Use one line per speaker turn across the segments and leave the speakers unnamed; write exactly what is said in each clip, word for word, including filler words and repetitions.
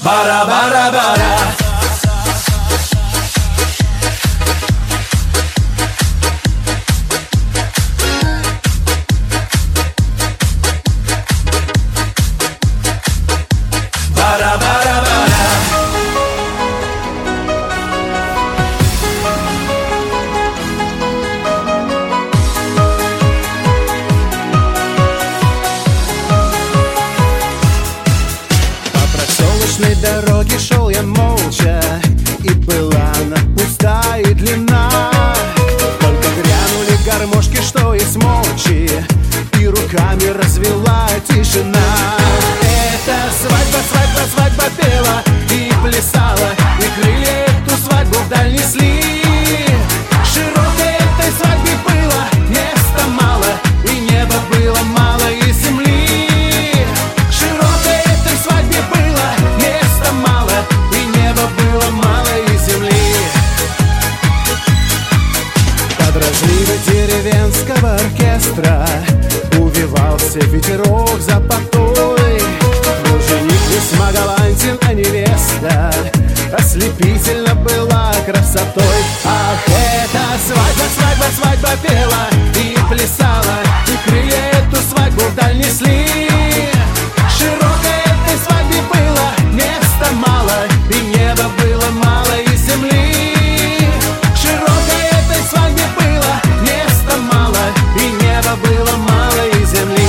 Бара-бара-бара.
По дороге шел я молча, и была она пуста и длинна. Только грянули гармошки, что есть мочи, и руками развела тишина. Это свадьба, свадьба, свадьба пела и плясала, и крылья эту свадьбу вдаль несли. Широкой этой свадьбе было места мало, и неба было мало, и земли. Широкой этой свадьбе было места мало, и неба было мало, и земли. Под разливы деревенского оркестра увивался ветерок запотой. Был жених весьма галантен, а невеста ослепительно была красотой. Ах, эта свадьба, свадьба, свадьба пела и плясала, и крылья эту свадьбу вдаль несли. Широкой этой свадьбе было места мало, и неба было мало, и земли. Широкой этой свадьбе было места мало, и неба было мало, и земли.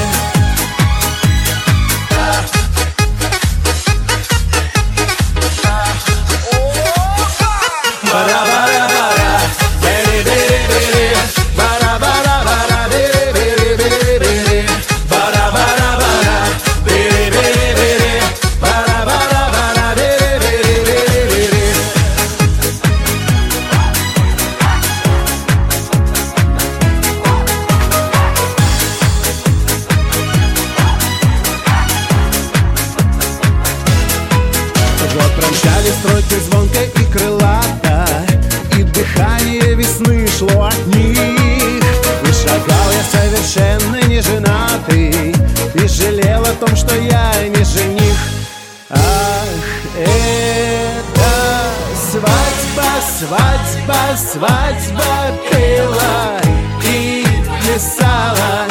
Вот промчались стройки звонко и крылато, и дыхание весны шло от них. И шагал я совершенно не женатый, и жалел о том, что я не жених. Ах, это свадьба, свадьба, свадьба пела и плясала.